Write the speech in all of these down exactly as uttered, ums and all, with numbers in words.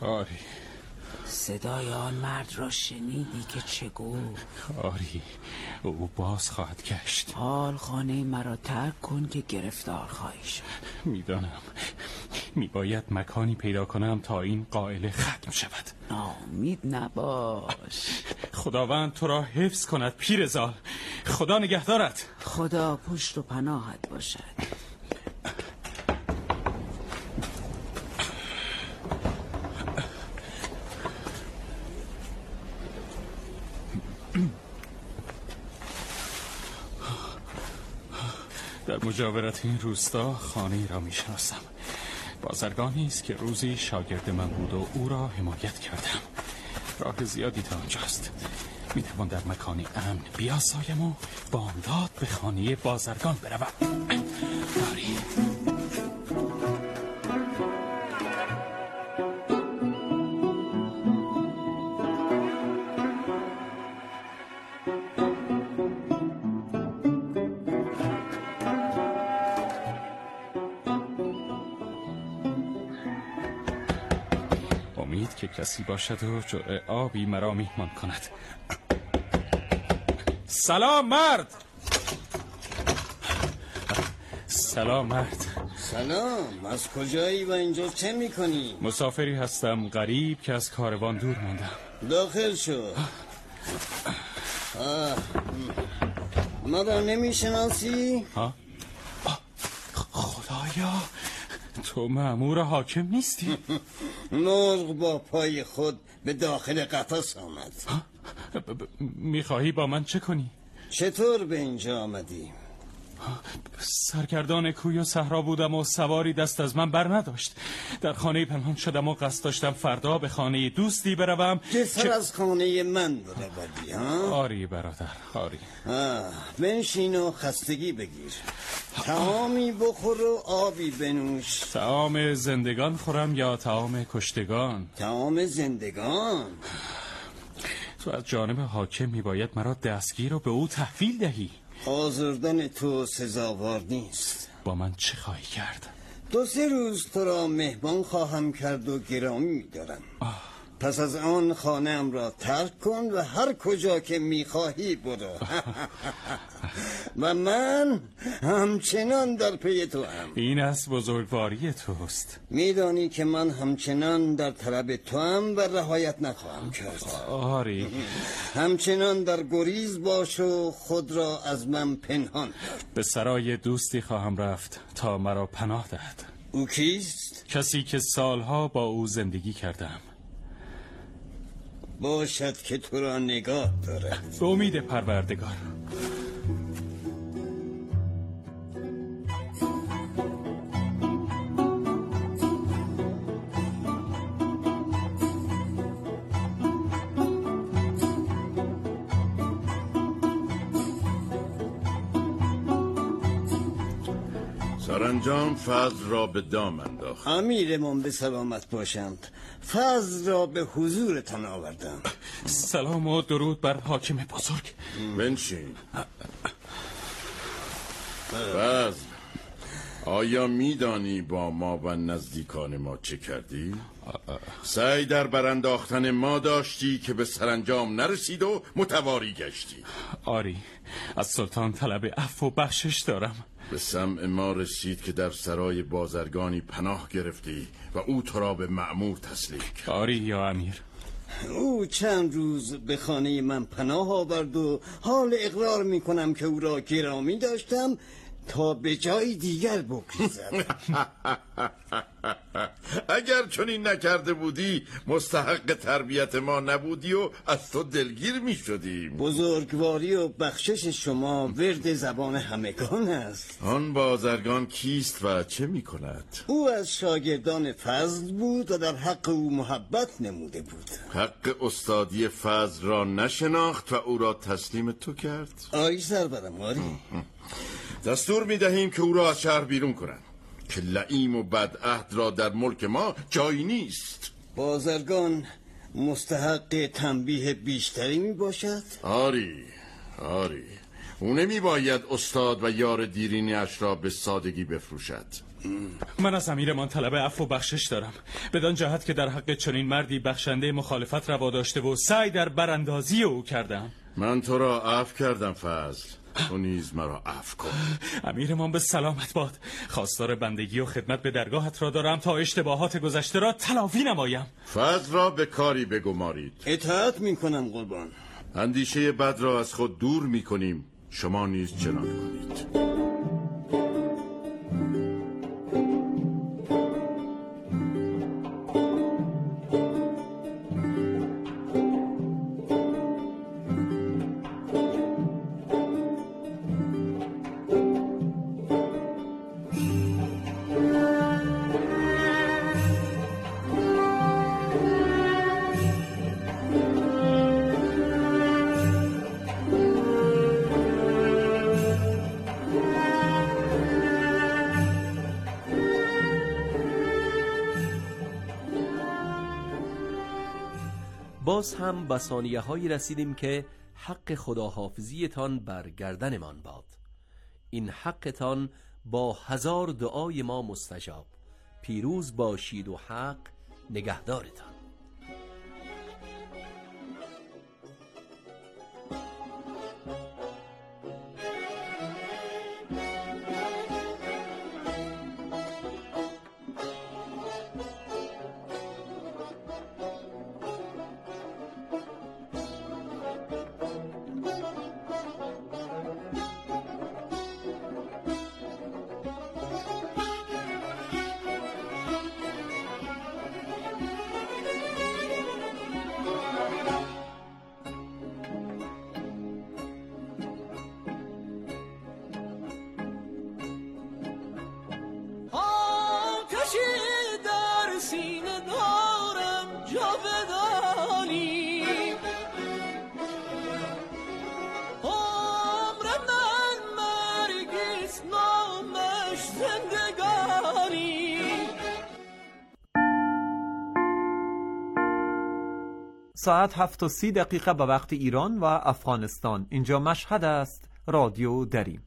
آری. صدای آن مرد را شنیدی که چه گفت؟ آری، او باز خواهد گشت. حال خانه مرا ترک کن که گرفتار خواهی شد. میدانم، میباید مکانی پیدا کنم تا این قائله ختم شود. ناامید نباش. خداوند تو را حفظ کند پیرزال. خدا نگهدارت. خدا پشت و پناهت باشد. در مجاورت این روستا خانه‌ای را میشناسم. بازرگانی است که روزی شاگرد من بود و او را حمایت کردم. راه زیادی تا آنجاست. میتوان در مکانی امن بیاسایم و بامداد به خانه بازرگان بروم. آری. امید که کسی باشد و جرعه آبی مرا میهمان کند. سلام مرد. سلام مرد. سلام، از کجایی و اینجا چه میکنی؟ مسافری هستم غریب که از کاروان دور ماندم. داخل شو. ما را نمیشناسی؟ ها؟ خدایا، تو مأمور حاکم نیستی؟ مرغ با پای خود به داخل قفس آمد. میخواهی با من چه کنی؟ چطور به اینجا آمدی؟ سرگردان کوی و صحرا بودم و سواری دست از من بر نداشت. در خانه پنهان شدم و قصد داشتم فردا به خانه دوستی بروم که سر که... از خانه من بروی ها؟ آری برادر، آری. بنشین و خستگی بگیر. طعامی بخور و آبی بنوش. طعام زندگان خورم یا طعام کشتگان؟ طعام زندگان. تو از جانب حاکم میباید مرا دستگیر و به او تحویل دهی. آزردن تو سزاوار نیست. با من چه خواهی کرد؟ دو سه روز تو را مهمان خواهم کرد و گرامی می‌دارم. پس از آن خانه‌ام را ترک کن و هر کجا که می‌خواهی برو. و من همچنان در پی تو هم. این از بزرگواری توست. میدانی که من همچنان در طلب تو هم و رهایت نخواهم کرد. آری. همچنان در گریز باش و خود را از من پنهان دار. به سرای دوستی خواهم رفت تا مرا پناه دهد. او کیست؟ کسی که سالها با او زندگی کردم. باشد که تو را نگاه دارد. به امید پروردگار. سرانجام فضل را به دام انداخت. امیرمان به سلامت باشند. فضل را به حضورتان آوردم. سلام و درود بر حاکم بزرگ. بنشین. فضل، آیا میدانی با ما و نزدیکان ما چه کردی؟ سعی در برانداختن ما داشتی که به سرانجام نرسید و متواری گشتی. آری، از سلطان طلب عفو و بخشش دارم. به سمع ما رسید که در سرای بازرگانی پناه گرفتی و او تو را به مأمور تسلیم کرد. آری یا امیر. او چند روز به خانه من پناه آورد و حال اقرار می کنم که او را گرامی داشتم تا به جای دیگر بگریزد. اگر چنین نکرده بودی مستحق تربیت ما نبودی و از تو دلگیر می شدیم. بزرگواری و بخشش شما ورد زبان همگان است. آن بازرگان کیست و چه می کند؟ او از شاگردان فضل بود و در حق او محبت نموده بود. حق استادی فضل را نشناخت و او را تسلیم تو کرد؟ آی سرورم آری. دستور می دهیم که او را از شهر بیرون کنند که لئیم و بدعهد را در ملک ما جایی نیست. بازرگان مستحق تنبیه بیشتری می باشد؟ آری آری، او نمی باید استاد و یار دیرینی اش را به سادگی بفروشد. من از امیرمان طلب عفو و بخشش دارم، بدان جهت که در حق چنین مردی بخشنده مخالفت روا داشته و سعی در براندازی او کردم. من تو را عفو کردم فضل، تو نیز مرا عفو کن. امیرمان به سلامت باد. خواستار بندگی و خدمت به درگاهت را دارم تا اشتباهات گذشته را تلافی نمایم. فضل را به کاری بگمارید. اطاعت میکنم قربان. اندیشه بد را از خود دور میکنیم، شما نیز چنان کنید. باز هم به ثانیه هایی رسیدیم که حق خداحافظیتان بر گردنمان باد. این حقتان با هزار دعای ما مستجاب. پیروز باشید و حق نگهدارتان. ساعت هفت و سی دقیقه به وقت ایران و افغانستان. اینجا مشهد است. رادیو دریم.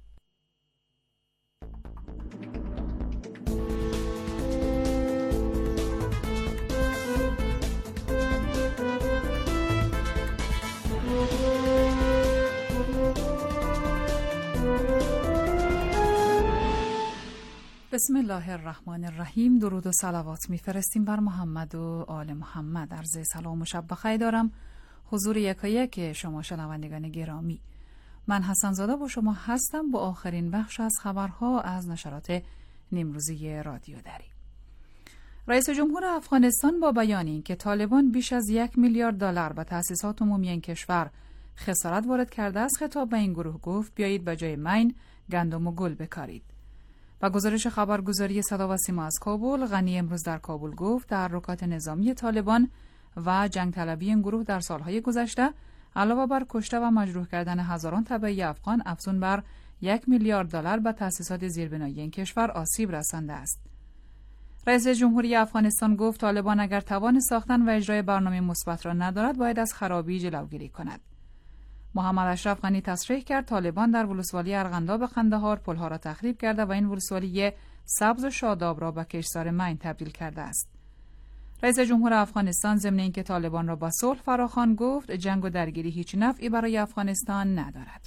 بسم الله الرحمن الرحیم. درود و صلوات میفرستیم بر محمد و آل محمد. عرض سلام و شب بخیر دارم حضور یکایک شما شنوندگان گرامی. من حسن زاده با شما هستم با آخرین بخش از خبرها از نشرات نیمروزی رادیو دری. رئیس جمهور افغانستان با بیان اینکه طالبان بیش از یک میلیارد دلار به تأسیسات عمومی این کشور خسارت وارد کرده است، خطاب به این گروه گفت بیایید به جای مین گندم و گل بکارید. و گزارش خبرگزاری صدا و سیما از کابل، غنی امروز در کابل گفت تحرکات نظامی طالبان و جنگ طلبی این گروه در سالهای گذشته علاوه بر کشته و مجروح کردن هزاران تبعی افغان، افزون بر یک میلیارد دلار به تأسیسات زیربنایی این کشور آسیب رسانده است. رئیس جمهوری افغانستان گفت طالبان اگر توان ساختن و اجرای برنامه مثبت را ندارد باید از خرابی جلوگیری کند. محمد اشرف غنی تصریح کرد طالبان در ولسوالی ارغنداب قندهار پلها را تخریب کرده و این ولسوالی سبز و شاداب را به کشتزار مین تبدیل کرده است. رئیس جمهور افغانستان ضمن اینکه طالبان را با صلح فراخواند گفت جنگ و درگیری هیچ نفعی برای افغانستان ندارد.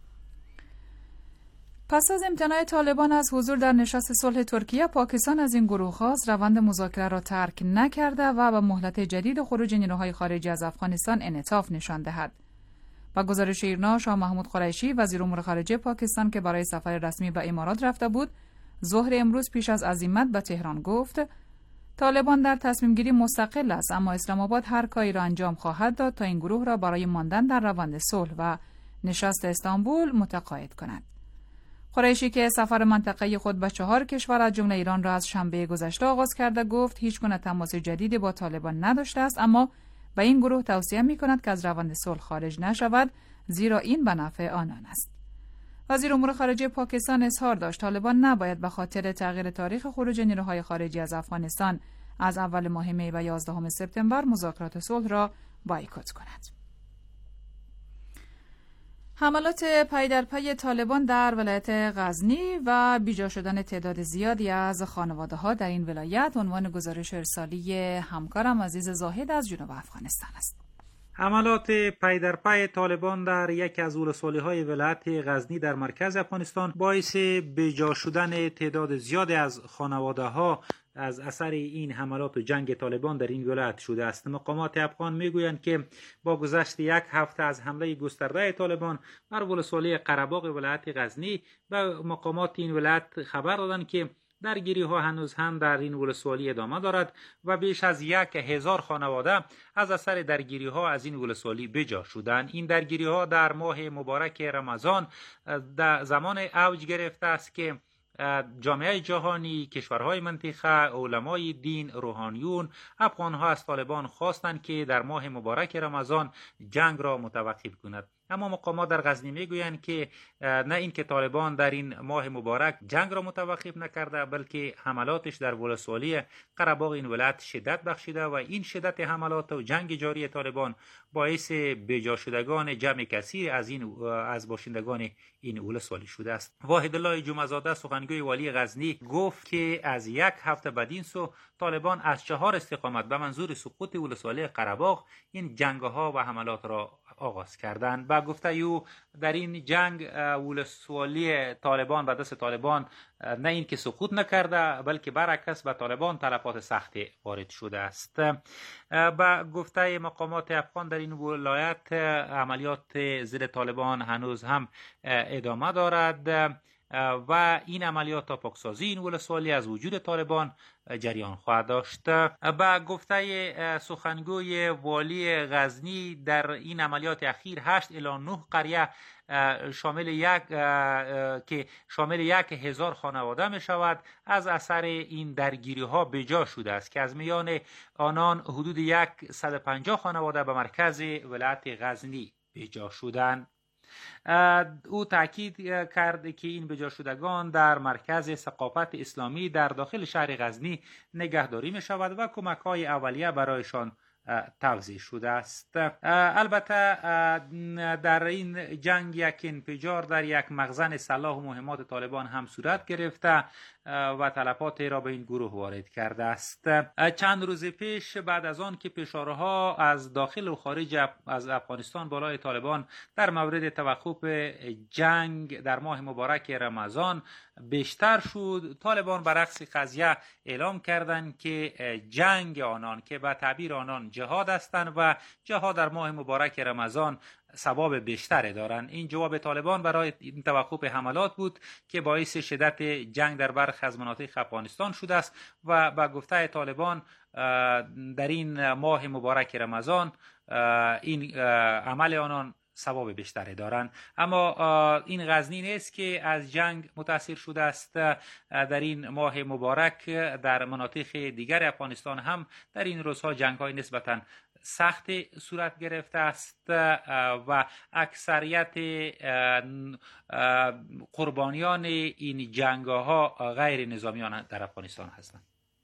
پس از امتناع طالبان از حضور در نشست صلح ترکیه، پاکستان از این گروه خواست روند مذاکره را ترک نکرده و به مهلت جدید خروج نیروهای خارجی از افغانستان انعطاف نشان دهد. با گزارش ایرنا، شاه محمود قریشی وزیر امور خارجه پاکستان که برای سفر رسمی به امارات رفته بود، ظهر امروز پیش از عزیمت به تهران گفت طالبان در تصمیم گیری مستقل است، اما اسلام آباد هر کاری را انجام خواهد داد تا این گروه را برای ماندن در روند صلح و نشست استانبول متقاعد کند. قریشی که سفر منطقه‌ای خود به چهار کشور از جمله ایران را از شنبه گذشته آغاز کرده گفت هیچ گونه تماس جدیدی با طالبان نداشته است، اما به این گروه توصیه می‌کند که از روند صلح خارج نشود، زیرا این به نفع آنان است. وزیر امور خارجه پاکستان اظهار داشت طالبان نباید به خاطر تغییر تاریخ خروج نیروهای خارجی از افغانستان از اول ماه می و یازدهم سپتامبر مذاکرات صلح را بایکوت کند. حملات پای در پای طالبان در ولایت غزنی و بیجا شدن تعداد زیادی از خانواده ها در این ولایت عنوان گزارش ارسالی همکارم عزیز زاهد از جنوب افغانستان است. حملات پای در پای طالبان در یکی از ولسوالی‌های ولایت غزنی در مرکز افغانستان باعث بیجا شدن تعداد زیادی از خانواده‌ها از اثر این حملات و جنگ طالبان در این ولایت شده است. مقامات افغان میگویند که با گذشت یک هفته از حمله گسترده طالبان بر ولسوالی قره‌باغ ولایت غزنی و مقامات این ولایت خبر دادند که درگیری ها هنوز هم در این ولسوالی ادامه دارد و بیش از یک هزار خانواده از اثر درگیری ها از این ولسوالی بجا شدند. این درگیری ها در ماه مبارک رمضان در زمان اوج گرفته است که جامعه جهانی، کشورهای منطقه، علمای دین، روحانیون، افغانها از طالبان خواستند که در ماه مبارک رمضان جنگ را متوقف کند. اما مقامات در غزنی میگویند که نه این که طالبان در این ماه مبارک جنگ را متوقف نکرده، بلکه حملاتش در ولسوالی قره‌باغ این ولایت شدت بخشیده و این شدت حملات و جنگ جاری طالبان باعث بیجا شدگان جمع کثیر از این از باشندگان این ولسوالی شده است. واحد الله جمعه‌زاده سخنگوی والی غزنی گفت که از یک هفته بعد این سو طالبان از چهار استقامت به منظور سقوط ولسوالی قره‌باغ این جنگ‌ها و حملات را آغاز کردند. و گفته او در این جنگ ولسوالی طالبان به دست طالبان نه این که سقوط نکرده، بلکه برعکس به طالبان تلفات سختی وارد شده است. با گفته مقامات افغان در این ولایت عملیات ضد طالبان هنوز هم ادامه دارد و این عملیات تا پاکسازی این ولسوالی از وجود طالبان جریان خواهد داشت. با گفته سخنگوی والی غزنی در این عملیات اخیر هشت الی نه قریه شامل یک که شامل یک هزار خانواده می شود از اثر این درگیری ها بجا شده است که از میان آنان حدود صد و پنجاه خانواده به مرکز ولایت غزنی بجا شدند. او تاکید کرد که این بجا شدگان در مرکز ثقافت اسلامی در داخل شهر غزنی نگهداری می شود و کمک های اولیه برایشان توزیع شده است. البته در این جنگ یک انفجار در یک مخزن سلاح و مهمات طالبان هم صورت گرفته و تلفات را به این گروه وارد کرده است. چند روز پیش بعد از آن که فشارها از داخل و خارج از افغانستان بالای طالبان در مورد توقف جنگ در ماه مبارک رمضان بیشتر شد، طالبان برعکس قضیه اعلام کردند که جنگ آنان که به تعبیر آنان جهاد هستند و جهاد در ماه مبارک رمضان ثواب بیشتری دارند. این جواب طالبان برای این توقف حملات بود که باعث شدت جنگ در برخی از مناطق افغانستان شده است و با گفته طالبان در این ماه مبارک رمضان این عمل آنان ثواب بیشتری دارند. اما این غزنی نیست که از جنگ متاثر شده است. در این ماه مبارک در مناطق دیگر افغانستان هم در این روزها جنگ‌های نسبتاً سخت صورت گرفته است و اکثریت قربانیان این جنگ‌ها غیر نظامیان در افغانستان هستند.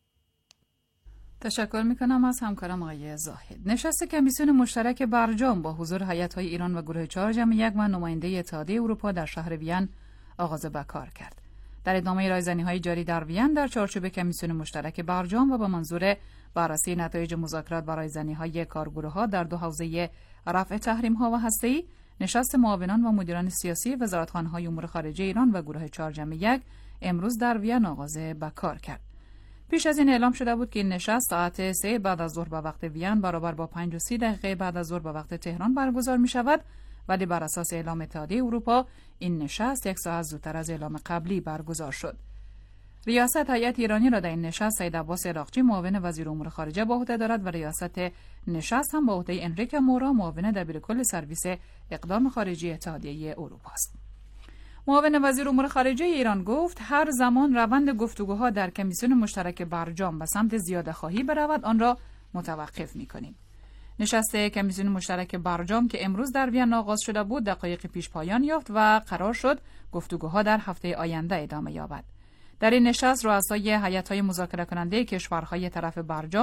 تشکر میکنم از همکارم آقای زاهد. نشست کمیسیون مشترک برجام با حضور هیئت‌های ایران و گروه چهار جمع یک و نماینده اتحادیه اروپا در شهر وین آغاز به کار کرد. در ادامه رایزنی‌های جاری در وین در چارچوب کمیسیون مشترک برجام و با منظور بررسی نتایج مذاکرات و رایزنی‌های کارگروه‌ها در دو حوزه رفع تحریم‌ها و هسته‌ای، نشست معاونان و مدیران سیاسی وزارتخانه‌های امور خارجه ایران و گروه چهار جمع یک امروز در وین آغاز به کار کرد. پیش از این اعلام شده بود که این نشست ساعت سه بعد از ظهر به وقت وین برابر با پنج و سی دقیقه بعد از ظهر به وقت تهران برگزار می شود، ولی بر اساس اعلام اتحادیه اروپا این نشست یک ساعت زودتر از اعلام قبلی برگزار شد. ریاست هیئت ایرانی را در این نشست سید عباس عراقچی معاون وزیر امور خارجه به عهده دارد و ریاست نشست هم به عهده انریکه مورا معاون دبیرکل سرویس اقدام خارجی اتحادیه اروپا است. معاون وزیر امور خارجه ایران گفت هر زمان روند گفتگوها در کمیسیون مشترک برجام به سمت زیاده خواهی برود آن را متوقف می‌کنیم. نشست کمیسیون مشترک برجام که امروز در وین آغاز شده بود دقایق پیش پایان یافت و قرار شد گفتگوها در هفته آینده ادامه یابد. در این نشست رؤسای هیئت‌های مذاکره کننده کشورهای طرف برجام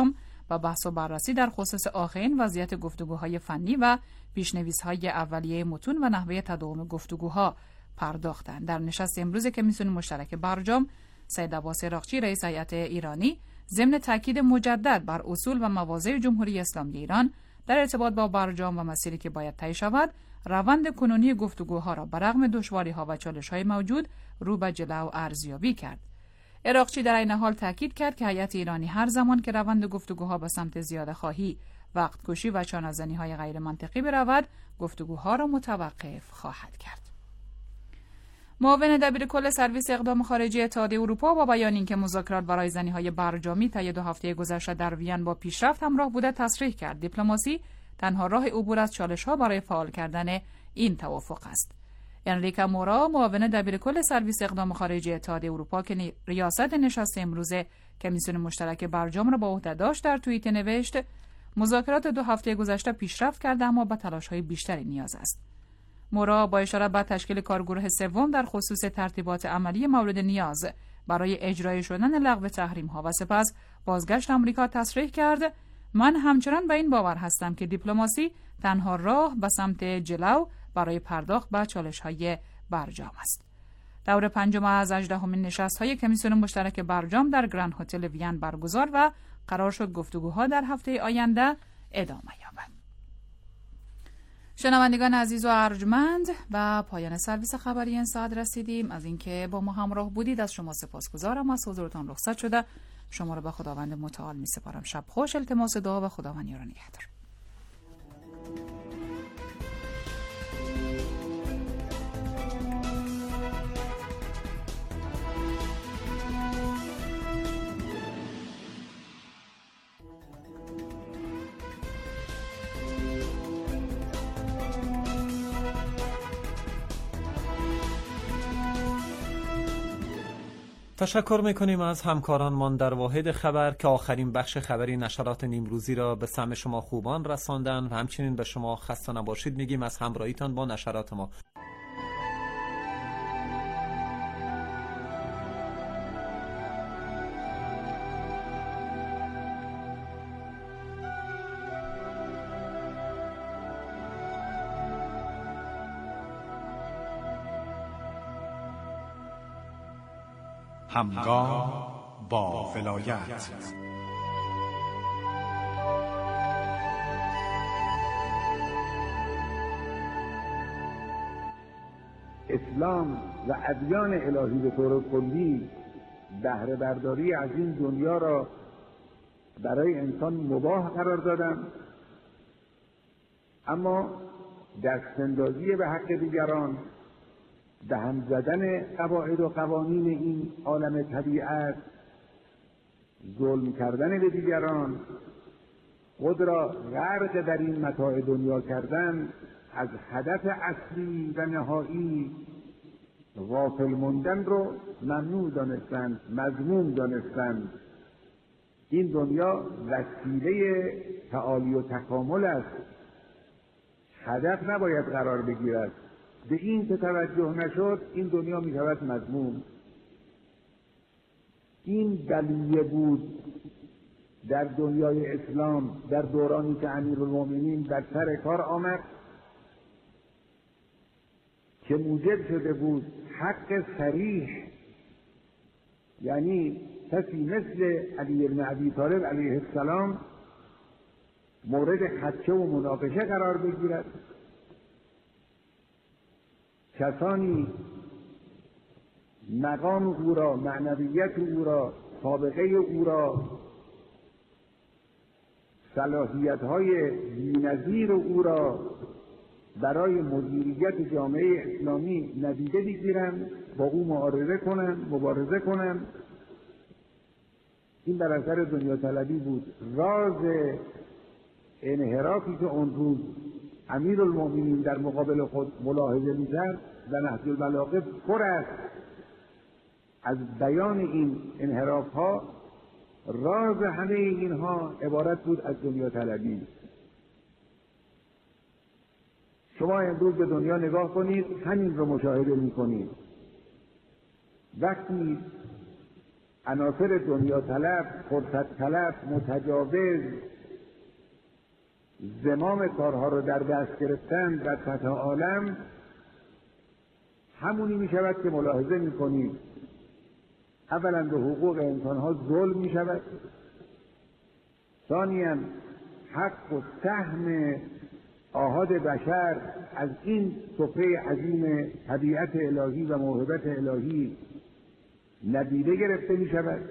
و بحث و بررسی در خصوص آخرین وضعیت گفتگوهای فنی و پیشنویس‌های اولیه متون و نحوه تداوم گفتگوها پرداختند. در نشست امروز کمیسیون مشترک برجام، سید عباس عراقچی رئیس هیئت ایرانی ضمن تاکید مجدد بر اصول و مواضع جمهوری اسلامی ایران در ارتباط با برجام و مسیری که باید طی شود، روند کنونی گفتگوها را برغم دشواری‌ها و چالش‌های موجود رو به جلو ارزیابی کرد. عراقچی در این حال تاکید کرد که هیئت ایرانی هر زمان که روند گفتگوها به سمت زیاده‌خواهی، وقت کشی و چانه‌زنی‌های غیر منطقی برود، گفتگوها را متوقف خواهد کرد. معاون دبیرکل سرویس اقدام خارجی اتحادیه اروپا با بیان اینکه مذاکرات برای زنی‌های برجامی طی دو هفته گذشته در وین با پیشرفت همراه بوده، تصریح کرد دیپلماسی تنها راه عبور از چالش‌ها برای فعال کردن این توافق است. انریکا مورا، معاون دبیرکل سرویس اقدام خارجی اتحادیه اروپا که ریاست نشست امروز کمیسیون مشترک برجام را به عهده داشت، در توییت نوشت: مذاکرات دو هفته گذشته پیشرفت کرده اما به تلاش‌های بیشتری نیاز است. مورا با اشاره به تشکیل کارگروه سوم در خصوص ترتیبات عملی مورد نیاز برای اجرای شدن لغو تحریم‌ها و سپس بازگشت آمریکا تصریح کرد: من همچنان به این باور هستم که دیپلماسی تنها راه به سمت جلو برای پرداخت به چالش‌های برجام است. دور پنجم از هجدهمین نشست‌های کمیسیون مشترک برجام در گرند هتل وین برگزار و قرار شد گفتگوها در هفته آینده ادامه یابد. شنوندگان عزیز و ارجمند، و پایان سرویس خبری این ساعت رسیدیم. از اینکه با ما همراه بودید از شما سپاسگزارم. از حضورتان رخصت شده شما را به خداوند متعال می سپارم. شب خوش. التماس دعا و خداوند یار و نگهدار. تشکر میکنیم از همکارانمان در واحد خبر که آخرین بخش خبری نشرات نیمروزی را به سمع شما خوبان رساندن و همچنین به شما خسته نباشید میگیم از همراهیتان با نشرات ما. همگام با ولایت. اسلام و ادیان الهی به طور کلی بهره برداری از این دنیا را برای انسان مباح قرار دادند، اما دستاندازی به حق دیگران، به هم زدن قواعد و قوانین این عالم طبیعت، ظلم کردن به دیگران، خود را غرق در این متاع دنیا کردن، از هدف اصلی و نهایی غافل موندن رو ممنوع دانستند، مذموم دانستند. این دنیا وسیله تعالی و تکامل است، هدف نباید قرار بگیرد. به این که توجه نشد این دنیا می شود مذموم. این بلیه بود در دنیای اسلام در دورانی که امیرالمومنین در سر کار آمد که موجب شده بود حق صریح، یعنی کسی مثل علی بن ابی طالب علیه السلام مورد خدشه و مناقشه قرار بگیرد. کسانی مقام او را، معنویت او را، سابقه او را، صلاحیت‌های بی‌نظیر او را برای مدیریت جامعه اسلامی ندیده بگیرند، با او معارضه کنند، مبارزه کنند. این بر اثر دنیا طلبی بود. راز انحرافی که اون روز امیرالمومنین در مقابل خود ملاحظه می‌کرد و نهج البلاغه پر است از بیان این انحراف‌ها. راز همه اینها عبارت بود از دنیا طلبی. شما امروز به دنیا نگاه کنید، همین رو مشاهده می‌کنید. وقتی عناصر دنیا طلب، فرصت طلب، متجاوز، زمام کارها رو در دست گرفتن در سطح عالم، همونی می شود که ملاحظه می کنید اولا به حقوق انسانها ظلم می شود، ثانیاً حق و سهم آحاد بشر از این سفره عظیم طبیعت الهی و موهبت الهی ندیده گرفته می شود.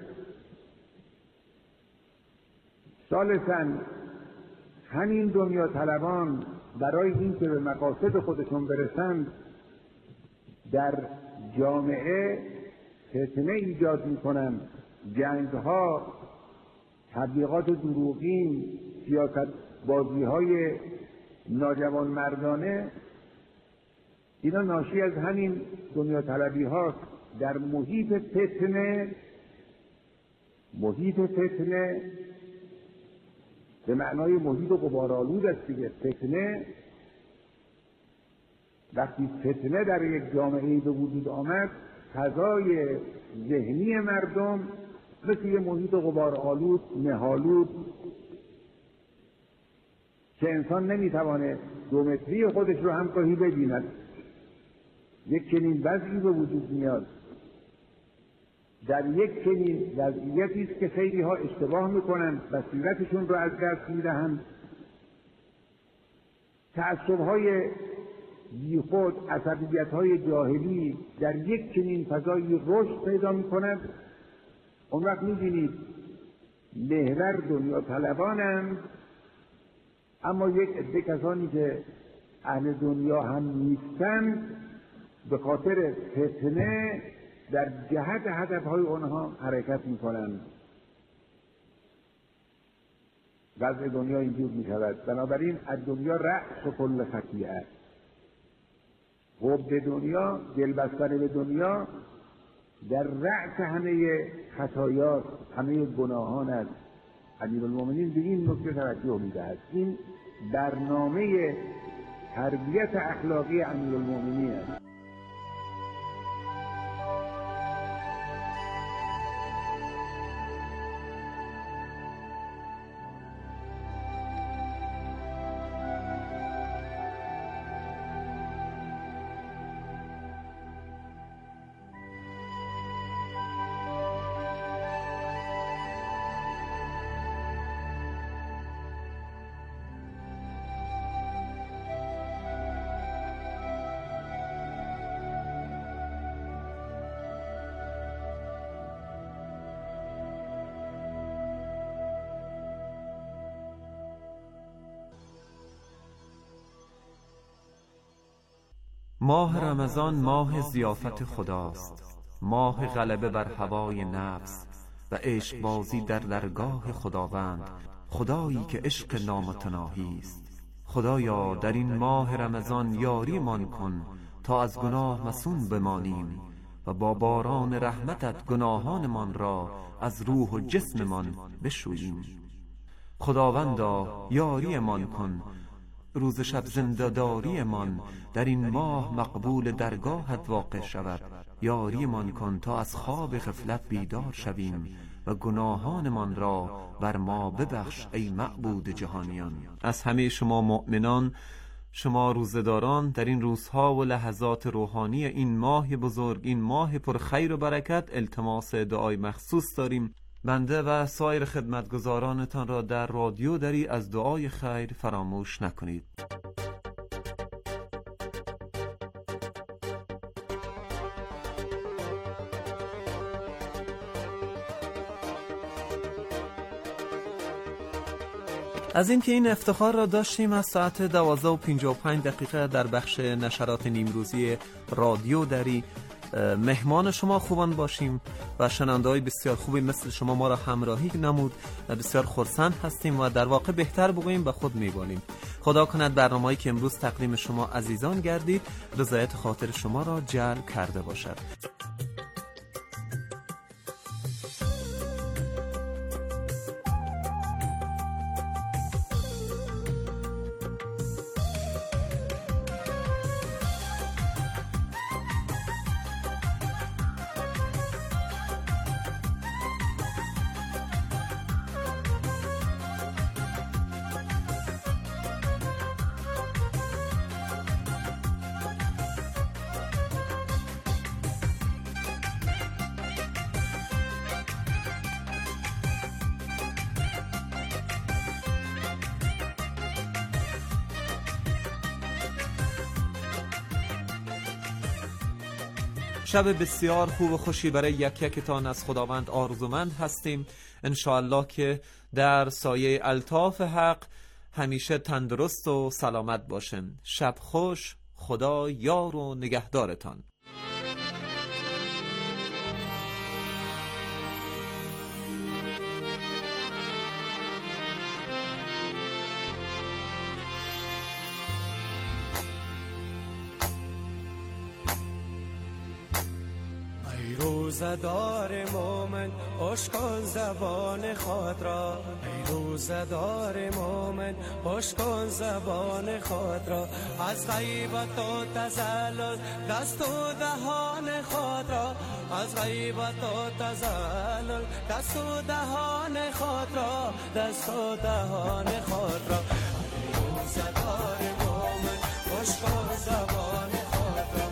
ثالثاً همین دنیا طلبان برای اینکه به مقاصد خودشون برسند در جامعه فتنه ایجاد میکنن، جنگها، تبلیغات دروغین، سیاست بازی های ناجوان مردانه، اینا ناشی از همین دنیا طلبی هاست. در محیط فتنه، محیط فتنه به معنای محیط غبارآلود است دیگه. فتنه وقتی فتنه در یک جامعه به وجود آمد، فضای ذهنی مردم مثل یه محیط غبارآلود، مه‌آلود که انسان نمیتوانه دو متری خودش رو هم گاهی ببیند، یک چنین وضعی به وجود میاد. در یک چنین وضعیتی است که خیلی ها اشتباه میکنن، بصیرتشون رو از دست میدهند، تعصب‌های بیخود، عصبیت‌های جاهلی در یک چنین فضایی رشد پیدا می‌کند. اون وقت می‌بینید محور دنیا طلبانند، اما یک عده کسانی که اهل دنیا هم نیستند به خاطر فتنه در جهت هدف‌های آنها حرکت می‌کنند. وضع دنیا اینجور می‌شود. بنابراین از دنیا رأس و کل خطیئه، حب دنیا، دلبستن به دنیا در رأس همه خطایا، همه گناهان است. امیرالمومنین به این نکته توجه می‌دهد. این برنامه تربیت اخلاقی امیرالمومنین است. ماه رمضان ماه ضیافت خداست، ماه غلبه بر هوای نفس و عشق بازی در درگاه خداوند، خدایی که عشق نامتناهی است. خدایا در این ماه رمضان یاریمان کن تا از گناه مصون بمانیم و با باران رحمتت گناهانمان را از روح و جسممان بشوییم. خداوندا یاریمان کن، روز شب زنده‌داریمان در این ماه مقبول درگاهت واقع شود. یاریمان کن تا از خواب غفلت بیدار شویم و گناهانمان را بر ما ببخش ای معبود جهانیان. از همه شما مؤمنان، شما روزداران، در این روزها و لحظات روحانی این ماه بزرگ، این ماه پر خیر و برکت، التماس دعای مخصوص داریم. بنده و سایر خدمتگزارانتان را در رادیو دری از دعای خیر فراموش نکنید. از اینکه این افتخار را داشتیم از ساعت دوازده و پنجاه و پنج دقیقه در بخش نشرات نیمروزی رادیو دری مهمان شما خوبان باشیم و شنونده‌های بسیار خوبی مثل شما ما را همراهی نمود و بسیار خرسند هستیم و در واقع بهتر بگوییم به خود می‌بالیم. خدا کند برنامه‌ای که امروز تقدیم شما عزیزان گردید رضایت خاطر شما را جلب کرده باشد. شب بسیار خوب و خوشی برای یک یکتان از خداوند آرزومند هستیم. انشاءالله که در سایه الطاف حق همیشه تندرست و سلامت باشیم. شب خوش، خدا یار و نگهدارتان. روزدار مومن خوش کن زبان خود را، ای روزدار مومن خوش کن زبان خود را، از غیبت و تزلل دست و دهان خود را، از غیبت و تزلل دست و دهان خود را، دست و دهان خود را. ای روزدار مومن خوش کن زبان خود را،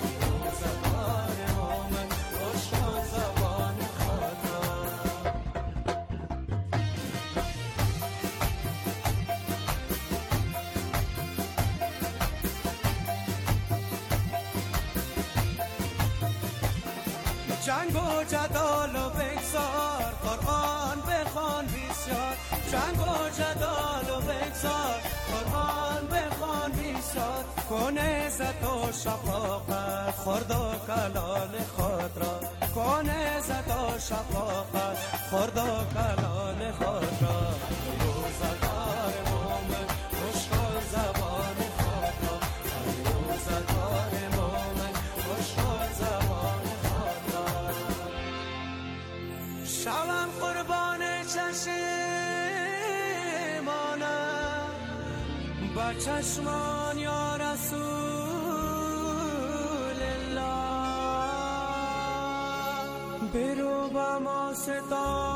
جنگ و جدال و بگذار، قرآن بخوان بسیار، جنگ و جدال و بگذار، قرآن بخوان بسیار، کن عزت و شفاقت خرد و کلال خود را، کن عزت و شفاقت خرد و کلال خود را. روزگار مومن خوش کن زبان خود را، روزگار مومن خوش کن زبان خود را. شبم قربان چشمانم با چشمان یا رسول الله، برو با ما ستانت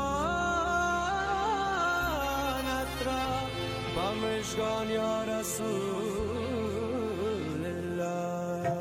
را، با مژگان یا رسول الله.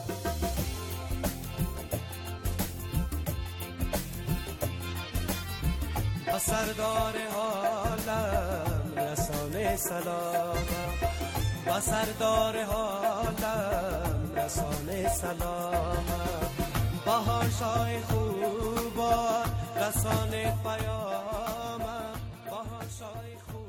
با سردار حالم رسانه سلام، با سردار حالم رسانه سلام، با هاشای خوبان رسانه پیام، با هاشای خوبان.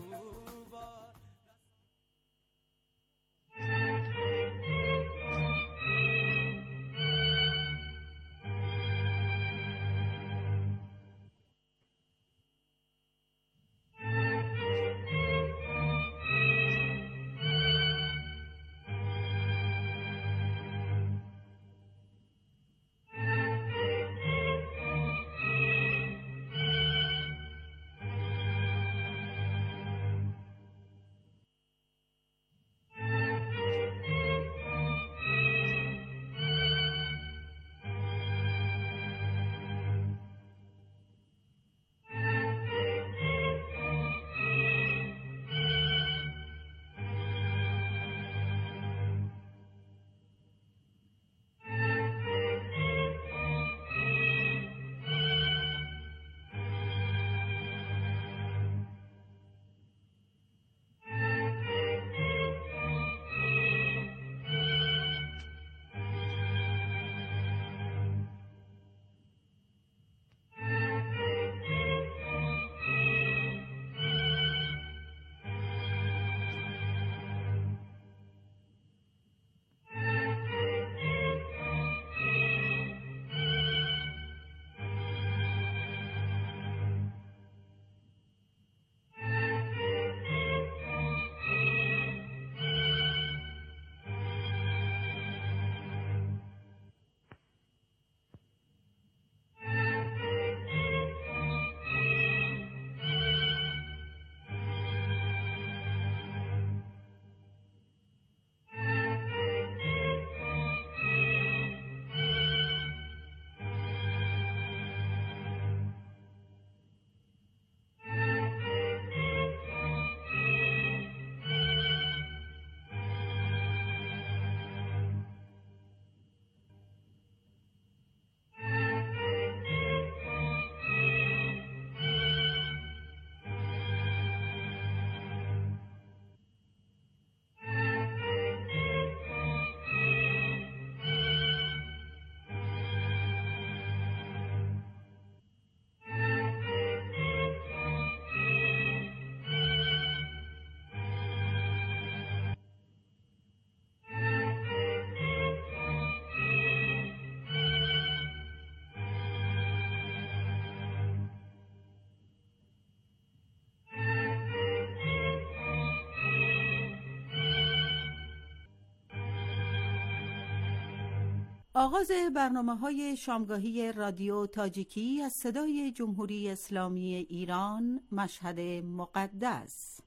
آغاز برنامه‌های شامگاهی رادیو تاجیکی از صدای جمهوری اسلامی ایران، مشهد مقدس.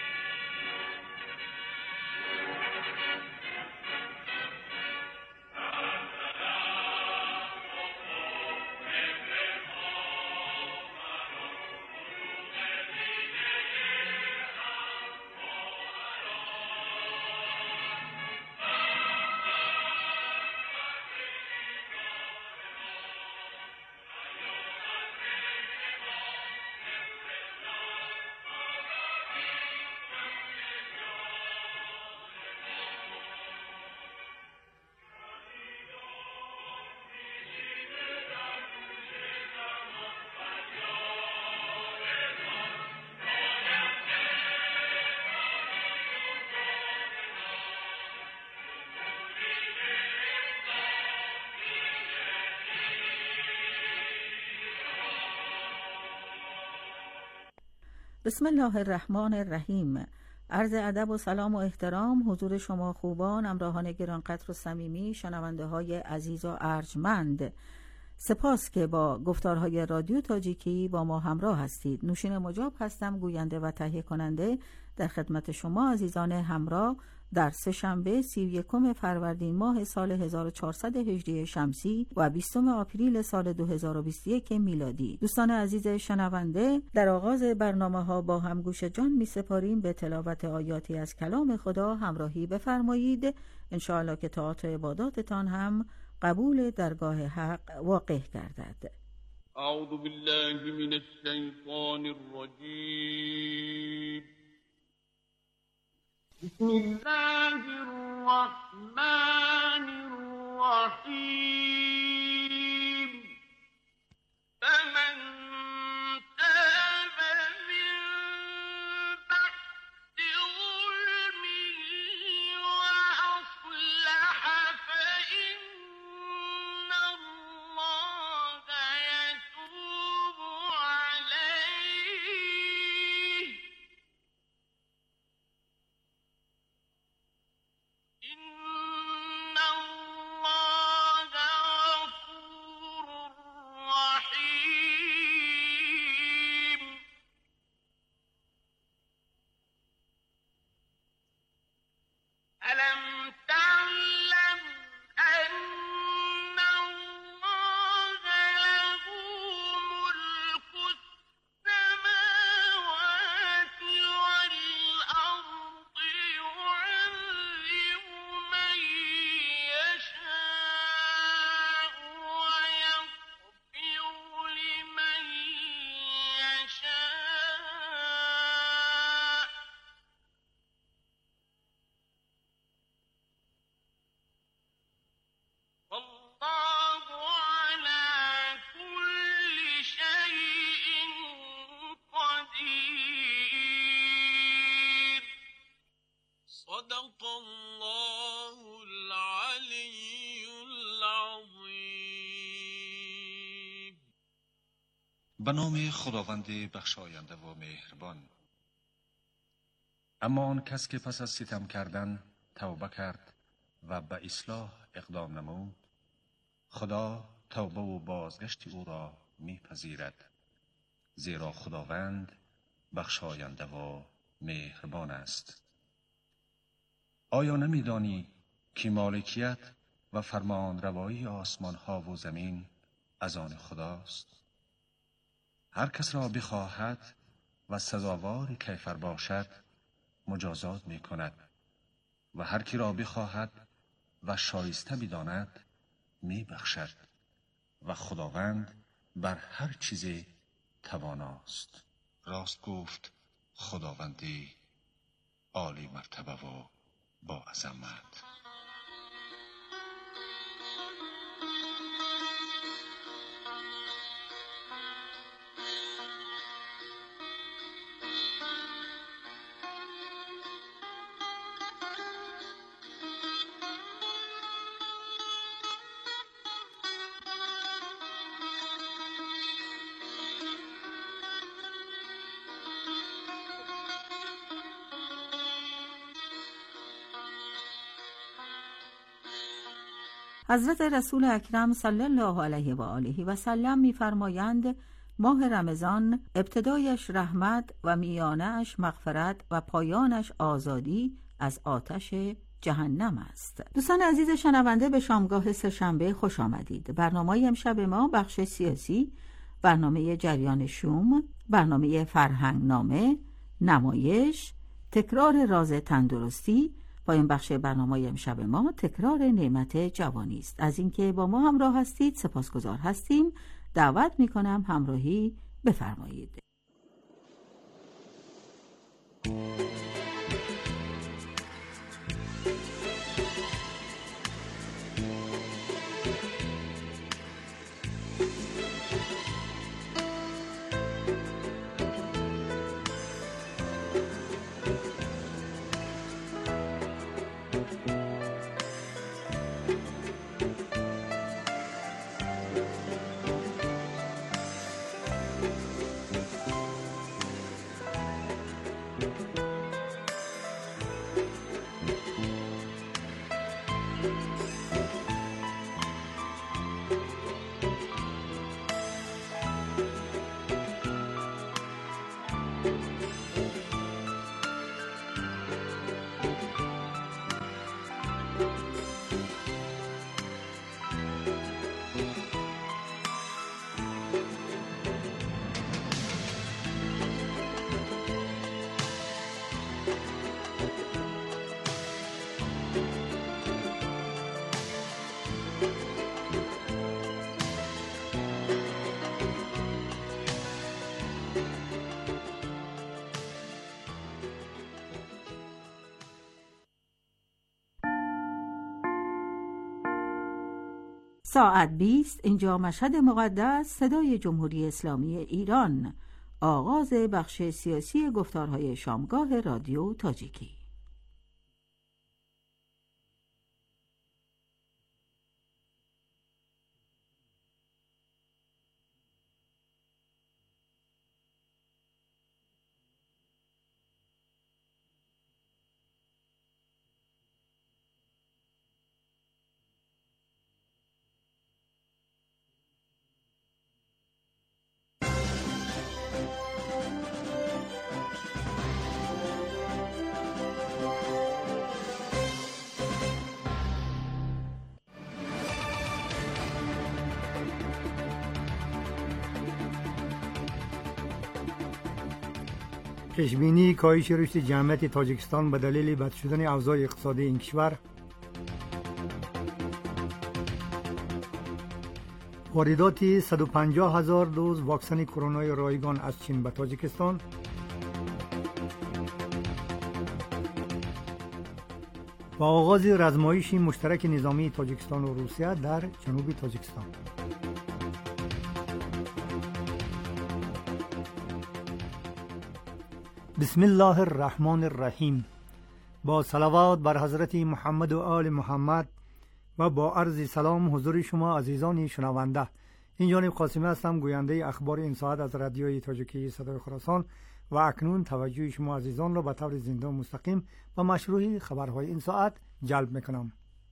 بسم الله الرحمن الرحیم. عرض ادب و سلام و احترام حضور شما خوبان، همراهان گرانقدر و صمیمی، شنونده های عزیز و ارجمند. سپاس که با گفتارهای رادیو تاجیکی با ما همراه هستید. نوشین مجاب هستم، گوینده و تهیه کننده در خدمت شما عزیزان همراه در سه شنبه سی و یکم فروردین ماه سال هزار و چهارصد هجری شمسی و بیستم آپریل سال دو هزار و بیست و یک میلادی. دوستان عزیز شنونده، در آغاز برنامه ها با هم گوش جان می سپاریم به تلاوت آیاتی از کلام خدا. همراهی بفرمایید، انشاءالله که طاعات و عباداتتان هم قبول درگاه حق واقع گردد. اعوذ بالله من الشیطان الرجیم. بسم الله الرحمن الرحیم. فمن تاب من بعد ظلمه وأصلح فإن الله يتوب عليه. إن الله غفور رحيم. ألم تعلم أن الله له ملك السماوات والأرض، يعذب من يشاء ويغفر لمن يشاء. والله على كل شيء قدير. صدق الله العلي العظيم. به نام خداوند بخشاینده و مهربان. اما آن کس که پس از ستم کردن توبه کرد و به اصلاح اقدام نمود، خدا توبه و بازگشت او را میپذیرد، زیرا خداوند بخشاینده و مهربان است. آیا نمیدانی که مالکیت و فرمان روایی آسمان ها و زمین از آن خداست؟ هر کس را بخواهد و سزاوار کیفر باشد مجازات می کند و هر کی را بخواهد و شایسته بداند می بخشد و خداوند بر هر چیز تواناست. راست گفت خداوندی عالی مرتبه و با عظمت. حضرت رسول اکرم صلی الله علیه و آله و سلم می‌فرمایند ماه رمضان ابتدایش رحمت و میانه‌اش مغفرت و پایانش آزادی از آتش جهنم است. دوستان عزیز شنونده، به شامگاه سه‌شنبه خوش آمدید. برنامه امشب ما بخش سیاسی، برنامه جریان شوم، برنامه فرهنگ نامه، نمایش، تکرار راز تندرستی با این بخش برنامه امشب ما تکرار نعمت جوانی است. از اینکه با ما همراه هستید سپاسگزار هستیم. دعوت میکنم همراهی بفرمایید. ساعت بیست، اینجا مشهد مقدس، صدای جمهوری اسلامی ایران. آغاز بخش سیاسی گفتارهای شامگاه رادیو تاجیکی. پیشبینی کاهش رشد جمعیت تاجیکستان به دلیل بد شدن اوضاع اقتصادی این کشور، واردات صد و پنجاه هزار دوز واکسن کرونا رایگان از چین به تاجیکستان، و آغاز رزمایش مشترک نظامی تاجیکستان و روسیه در جنوب تاجیکستان. بسم الله الرحمن الرحیم. با صلوات بر حضرت محمد و آل محمد و با عرض سلام حضور شما عزیزان شنونده. این جانب قاسمی هستم، گوینده اخبار این ساعت از رادیوی تاجیکی صدای خراسان، و اکنون توجه شما عزیزان را به طور زنده و مستقیم و مشروع خبرهای این ساعت جلب میکنم.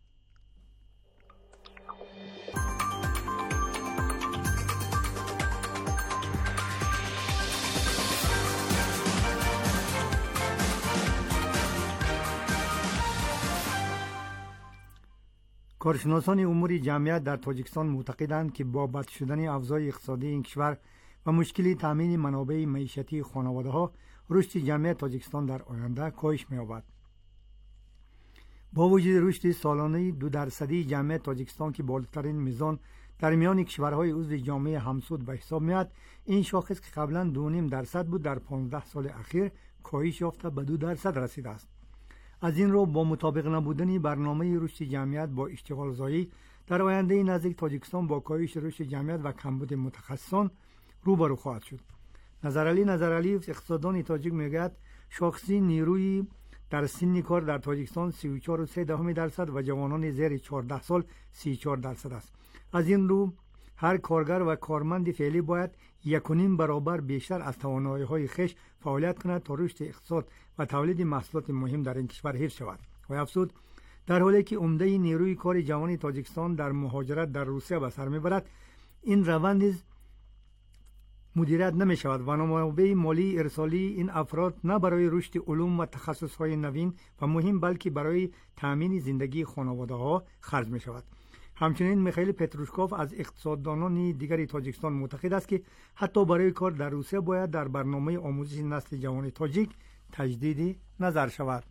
کارشناسان امور جمعیت در تاجیکستان معتقدند که با بد شدن اوضاع اقتصادی این کشور و مشکل تامین منابع معیشتی خانواده‌ها، رشد جمعیت تاجیکستان در آینده کاهش می‌یابد. با وجود رشد سالانه دو درصدی جمعیت تاجیکستان که بالاترین میزان در میان کشورهای عضو جامعه همسود به حساب میاد، این شاخص که قبلا دو و نیم درصد بود در پانزده سال اخیر کاهش یافته به دو درصد رسیده است. از این رو با مطابق نبودن برنامه رشد جمعیت با اشتغال زایی در آینده نزدیک تاجیکستان با کاهش رشد جمعیت و کمبود متخصصان روبرو خواهد شد. نظرعلی نظرعلی اقتصاددان تاجیک میگوید شاخصی نیروی در سن کار در تاجیکستان سی و چهار و سه دهم درصد و جوانان زیر چهارده سال سی و چهار درصد است. از این رو هر کارگر و کارمند فعلی باید یک و نیم برابر بیشتر از توانایی‌های خویش فعالیت کند تا رشد اقتصاد و تولید محصولات مهم در این کشور حفظ شود. و افزود در حالی که عمده نیروی کار جوان تاجیکستان در مهاجرت در روسیه به سر میبرد، این روند نیز مدیریت نمی شود و منابع مالی ارسالی این افراد نه برای رشد علوم و تخصصهای نوین و مهم بلکه برای تأمین زندگی خانواده ها خرج می شود. همچنین میخائیل پتروشکوف از اقتصاددانان دیگر تاجیکستان معتقد است که حتی برای کار در روسیه باید در برنامه آموزش نسل جوان تاجیک تجدید نظر شود.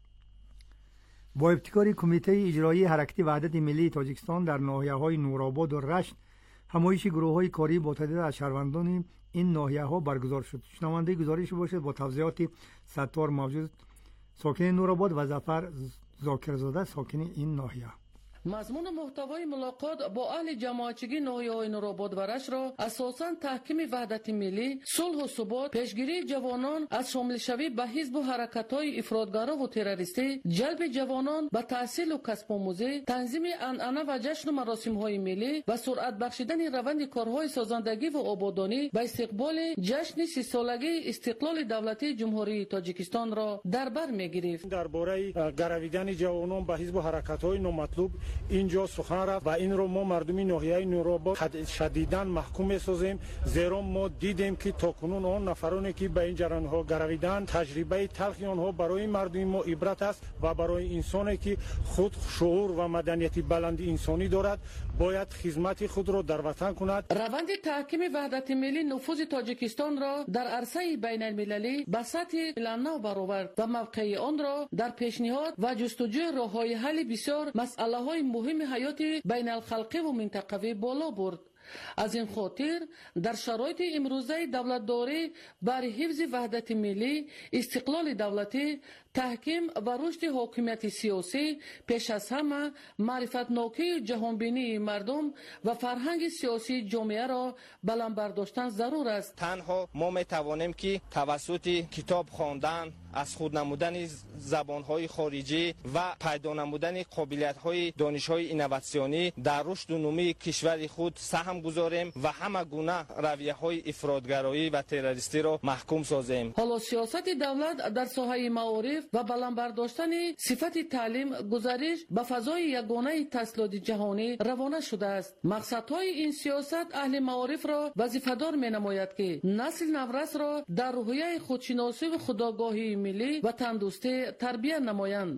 با ابتکار کمیته اجرایی حرکت وحدت ملی تاجیکستان در ناحیه‌های نورآباد و رشت، همایش گروه‌های کاری با تعداد از شهروندان این ناحیه‌ها برگزار شد. شنونده گزارش باشد با توضیحات ستار موجود، ساکن نورآباد، و ظفر ذاکرزاده، ساکن این ناحیه. مضمون محتوای ملاقات با اهل جماعتچگی ناحیه‌های نورآباد و رشت را اساساً تحکیم وحدت ملی، صلح و ثبات، پیشگیری جوانان از شامل شوی به حزب و حرکت‌های افراطگرا و تروریستی، جلب جوانان به تحصیل و کسب آموزی، تنظیم عنعنه و جشن و مراسم‌های ملی و سرعت بخشیدن روند کارهای سازندگی و آبادانی به استقبال جشن سی سالگی استقلال دولتی جمهوری تاجیکستان را در بر می‌گرفت. درباره گرویدن جوانان به حزب و حرکت‌های نامطلوب اینجا سخن رفت و این رو ما مردمی ناحیه نورآباد شدیداً محکوم می‌سازیم، زیرا ما دیدیم که تاکنون آن نفرانی که به این جریان‌ها گرویدن تجربه تلخی آنها برای مردم ما عبرت است و برای انسانی که خود شعور و مدنیت بلند انسانی دارد باید خدمت خود را در وطن کند. روند تحکیم وحدت ملی نفوذ تاجیکستان را در عرصه بین المللی به سطح لانه برآورد و موقع آن را در پیشنهاد و جستجوی راه‌های حل بسیار مسئله‌های مهم حیات بین الخلقی و منطقوی بالا برد. از این خاطر در شرایط امروزه دولتداری برای حفظ وحدت ملی، استقلال دولتی، تحکیم و رشد حاکمیت سیاسی، پیش از همه معرفت ناکی جهانبینی مردم و فرهنگ سیاسی جامعه را بلند برداشتن ضرور است. تنها ما می توانیم که توسط کتاب خواندن، از خود نمودن زبانهای خارجی و پیدا نمودن قابلیت‌های دانش‌های اینواسیونی در رشد و نمو کشور خود سهم گذاریم و همه گونه رویه‌های افراطگرایی و تروریستی را محکوم سازیم. حالا سیاست دولت در ساحه معارف و بلند برداشتن صفت تعلیم گزارش به فضای یگانه تحصیلات جهانی روانه شده است. مقصدهای این سیاست اهل معارف را وظیفه‌دار می‌نماید که نسل نورس را در روحیه خودشناسی و خودآگاهی ملی و تندرستی تربیت نمایند.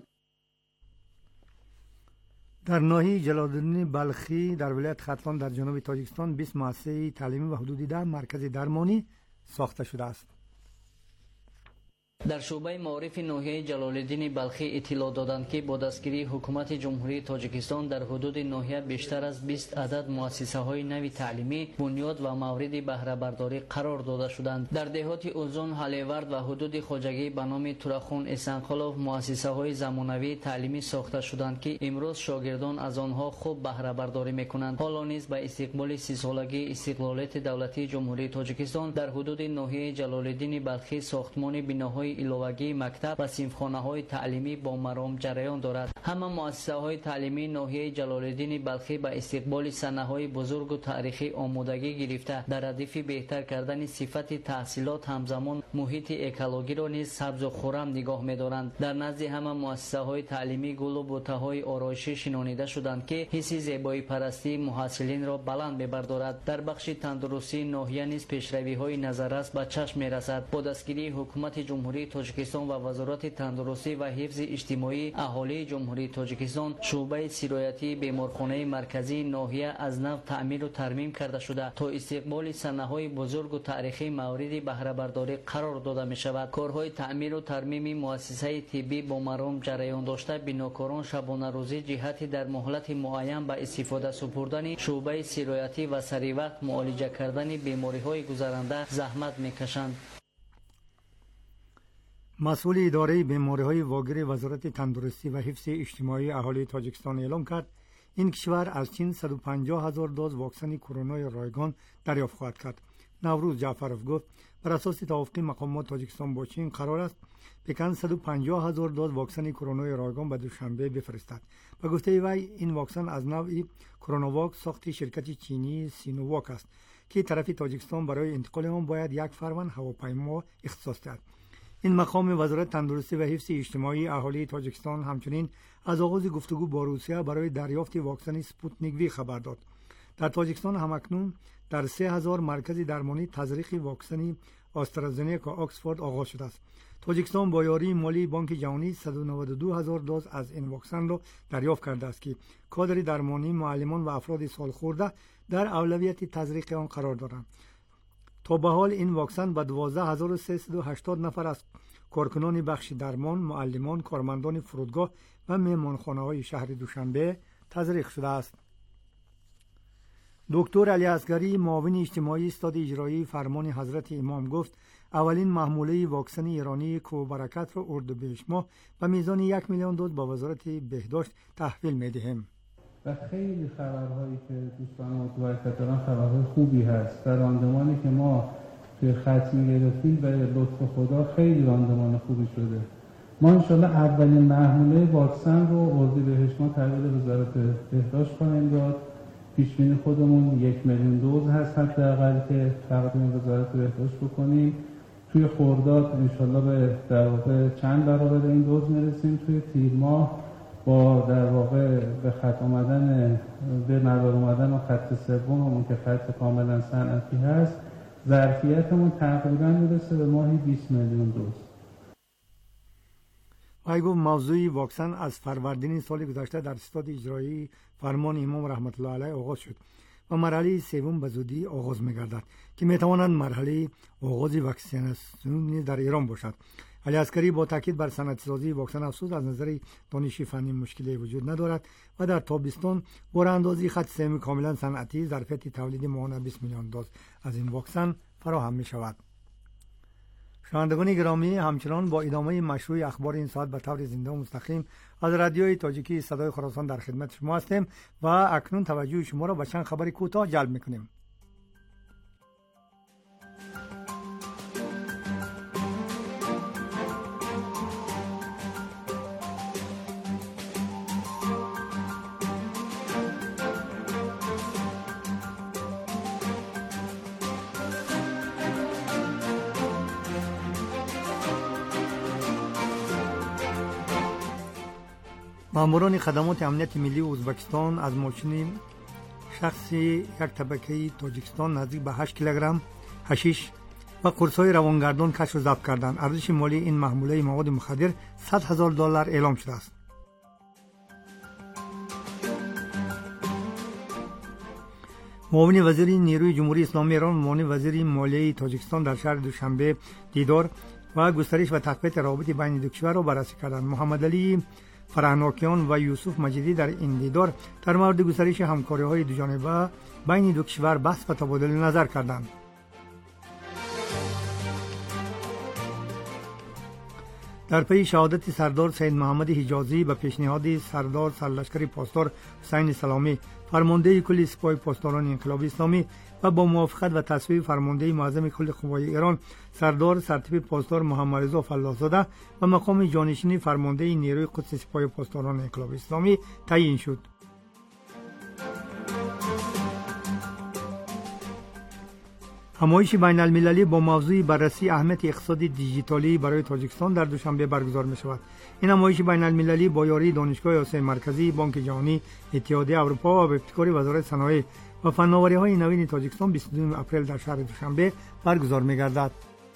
در ناحیه جلال‌الدین بلخی در ولایت ختلان در جنوب تاجیکستان بیست مؤسسه تعلیمی و حدود ده مرکز درمانی ساخته شده است. در شعبه معارف ناحیه جلال‌الدین بلخی اطلاع دادند که با دستگیری حکومت جمهوری تاجیکستان در حدود ناحیه بیشتر از بیست عدد مؤسسه‌های نوی تعلیمی بنیاد و مورد بهره برداری قرار داده شدند. در دهات اوزون، هلیورد و حدود خواجگی به نام تورخون اسنقلوف مؤسسه‌های زمانوی تعلیمی ساخته شدند که امروز شاگردان از آنها خوب بهره برداری می‌کنند. حالا نیز به استقبال سی سالگی استقلالیت دولتی جمهوری تاجیکستان در حدود ناحیه جلال‌الدین بلخی ساختمان بناهای ایلوگی مکتب و صنفخانه‌های تعلیمی با مرام جریان دارد. همه مؤسسه‌های تعلیمی ناحیه جلال‌الدین بلخی به استقبال صحنه‌های بزرگ و تاریخی آمادگی گرفته در هدف بهتر کردن صفت تحصیلات همزمان محیط اکولوژی را نیز سبز و خرم نگاه می‌دارند. در نزد همه مؤسسه‌های تعلیمی گل و بوته‌های آرایشی شنانیده شدند که حس زیبایی پرستی محصلین را بلند می‌بردارد. در بخش تندرستی ناحیه نیز پیشروی‌های نظررس به چشم می‌رسد. با دستگیری حکومت جمهوری تاجیکستان و وزارت تندرستی و حفظ اجتماعی اهالی جمهوری تاجیکستان، شعبه سرایتی بیمارخانه مرکزی ناحیه از نو تعمیر و ترمیم کرده شده تا استقبال صحنه‌های بزرگ و تاریخی مورد بهره برداری قرار داده می شود. کارهای تعمیر و ترمیم مؤسسه طبی با مرام جریان داشته، بناکاران شبانه روزی جهت در مهلت معین به استفاده سپردن شعبه سرایتی و سری وقت معالجه کردن بیماری‌های گذرنده زحمت می‌کشند. مسئول اداره بیماری‌های واگیر وزارت تندرستی و حفظ اجتماعی اهالی تاجیکستان اعلام کرد این کشور از چین صد و پنجاه هزار دوز واکسن کرونا رایگان دریافت خواهد کرد. نوروز جعفرов گفت بر اساس توافق مقامات تاجیکستان با چین قرار است پکن صد و پنجاه هزار دوز واکسن کرونا رایگان به دوشنبه بفرستد. به گفته وی این واکسن از نوع کرونا واک ساخت شرکت چینی سینوواک است که طرف تاجیکستان برای انتقال آن باید یک فروند هواپیما اختصاص دهد. این مقام وزارت تندرستی و حفظ اجتماعی اهالی تاجیکستان همچنین از آغاز گفتگو با روسیه برای دریافت واکسن سپوتنیک وی خبر داد. در تاجیکستان همکنون در سه هزار مرکز درمانی تزریق واکسن آسترازنیکا آکسفورد آغاز شده است. تاجیکستان با یاری مالی بانک جهانی صد و نود و دو هزار دوز از این واکسن را دریافت کرده است که کادر درمانی، معلمان و افراد سالخورده در اولویت تزریق آن قرار دارند. تا به حال این واکسن به دوازده هزار و سیصد و هشتاد نفر از کارکنان بخش درمان، معلمان، کارمندان فرودگاه و مهمانخانه‌های شهر دوشنبه تزریق شده است. دکتر علی اصغری، معاون اجتماعی استاد اجرایی فرمان حضرت امام گفت اولین محموله واکسن ایرانی کوبرکت را اردیبهشت ماه به میزان یک میلیون دوز با وزارت بهداشت تحویل می‌دهیم. و خیلی خبرهایی که دوستان متوجه دارن خبرهای خوبی هست. در راندمانی که ما توی ختم گرفتیم به لطف خدا خیلی راندمان خوبی شده. ما انشالله اولین محموله واکسن رو اردیبهشت ماه تحویل وزارت بهداشت خواهیم داد. پیشبینی خودمون یک میلیون دوز هست حداقل که تقدیم وزارت بهداشت بکنیم. توی خرداد انشالله به در واقع چند برابر این دوز میرسیم. توی تیر ماه با در واقع به خط آمدن به مدار اومدن و خط سوممون که خط کاملا صنعتی هست ظرفیتمون تقریبا میرسه به ماهی بیست میلیون دوز. وی گفت موضوع واکسن از فروردین سال گذشته در استاد اجرایی فرمان امام رحمت الله علیه آغاز شد و مرحله سوم به زودی آغاز می‌گردد که می‌تواند مرحله آغاز واکسیناسیون در ایران باشد. علی اصغری با تاکید بر صنعتی‌سازی واکسن افزود از نظر دانشی فنی مشکلی وجود ندارد و در تابستان باراندازی خط سوم کاملا صنعتی ظرفیت تولید ماهانه بیست میلیون دوز از این واکسن فراهم می‌شود. شنوندگان گرامی، همچنان با ادامه مشروع اخبار این ساعت به طور زنده و مستقیم از رادیوی تاجیکی صدای خراسان در خدمت شما هستیم و اکنون توجه شما را به چند خبر کوتاه جلب می‌کنیم. ماموران خدمات امنیت ملی ازبکستان از ماشین شخصی یک طبقه تاجیکستان نزدیک به هشت کیلوگرم حشیش و قرص‌های روانگردان کشف و ضبط کردند. ارزش مالی این محموله مواد مخدر صد هزار دلار اعلام شده است. معاون وزیر نیروی جمهوری اسلامی ایران، معاون وزیر مالیه تاجیکستان در شهر دوشنبه دیدار و گسترش و تقویت روابط بین دو کشور را بررسی کردند. محمد علی فرهناکیان و یوسف مجیدی در این دیدار در مورد گسترش همکاری‌های دوجانبه بین دو کشور بحث و تبادل نظر کردند. در پی شهادت سردار سید محمد حجازی به پیشنهاد سردار سرلشکر پاسدار حسین سلامی فرمانده کل سپاه پاسداران انقلاب اسلامی و با موافقت و تصویب فرمانده معظم کل قوای ایران سردار سرتیپ پاسدار محمد رضا فلاح‌زاده و مقام جانشین فرمانده نیروی قدس سپاه پاسداران انقلاب اسلامی تعیین شد. همایش بین المللی با موضوع بررسی اهمیت اقتصاد دیجیتالی برای تاجیکستان در دوشنبه برگزار می شود. این همایش بین المللی با یاری دانشگاه آسیای مرکزی، بانک جهانی، اتحادیه اروپا و به ابتکار وزارت صنایع و فناوری‌های نوین تاجیکستان بیست و دوم اپریل در شهر دوشنبه برگزار می گردد.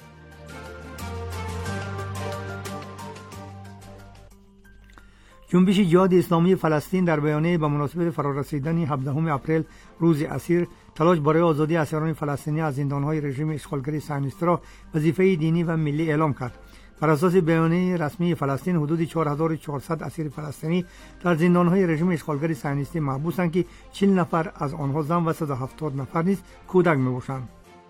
جنبش جهاد اسلامی فلسطین در بیانیه به مناسبت فرارسیدن هفدهم اپریل روز اسیر تلاش برای آزادی اسیران فلسطینی از زندان‌های رژیم اشغالگری صهیونیستی را وظیفه دینی و ملی اعلام کرد. بر اساس بیانیه رسمی فلسطین حدود چهار هزار و چهارصد اسیر فلسطینی در زندان‌های رژیم اشغالگری صهیونیستی محبوسند که چهل نفر از آنها زن و صد و هفتاد نفر نیز کودک می‌باشند.